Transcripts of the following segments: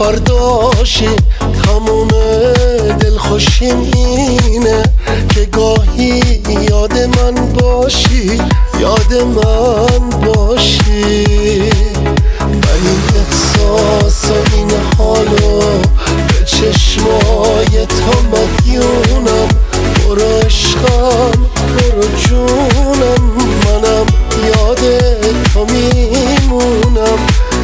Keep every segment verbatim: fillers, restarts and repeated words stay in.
فرداشی تموم دلخوشیم اینه که گاهی یاد من باشی، یاد من باشی. من این احساس و این حالو به چشمای تو مدیونم. برو عشقم برو جونم، منم یاد تو میمونم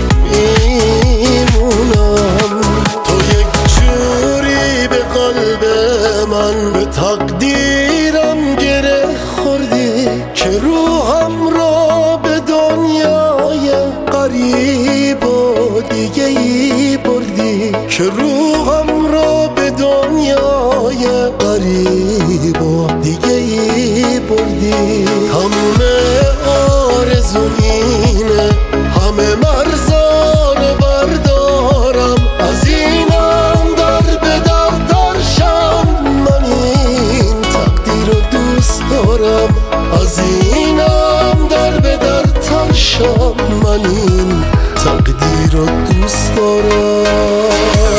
میمونم. تو یک جوری به قلب من، به تقدیرم گره خوردی که روحم را به دنیای غریب و دیگه ای بردی، که روحم را به دنیای غریب و دیگه ای بردی. همه آرزو اینه، همه مرزا رو بردارم، از اینم در به در درشم. من این تقدیر رو دوست دارم، از اینم در به در ترشم. من این تقدیر رو دوست دارم.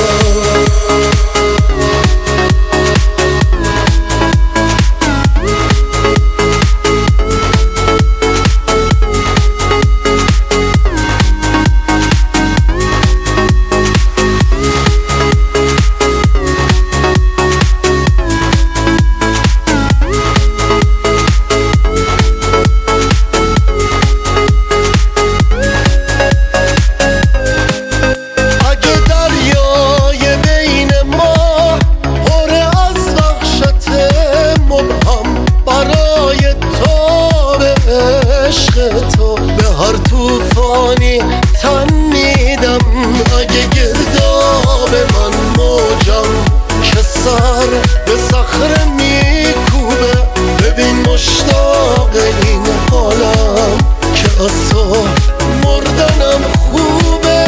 تو به هر توفانی تن میدم، اگه گرداب من موجم که سر به صخره میکوبه. ببین مشتاق این حالم که از تو مردنم خوبه.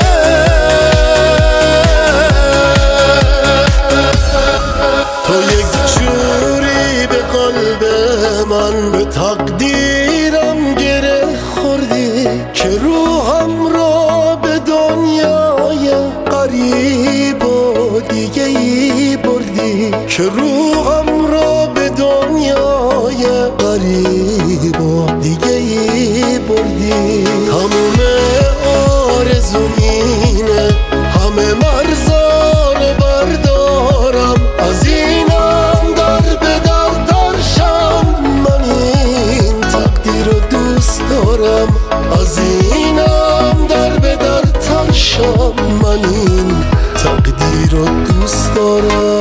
تو یک جوری به قلب من، به تقدیرم گره خوردی که روحم را به دنیای غریب و دیگه ای بردی، که روحم را به دنیای غریب و دیگه ای بردی. تموم آرزو اینه، همه مرزا رو بردارم، از اینم در به در درشم. من این تقدیر رو دوست دارم، از اینم در به در ترشم. من این تقدیر رو دوست دارم.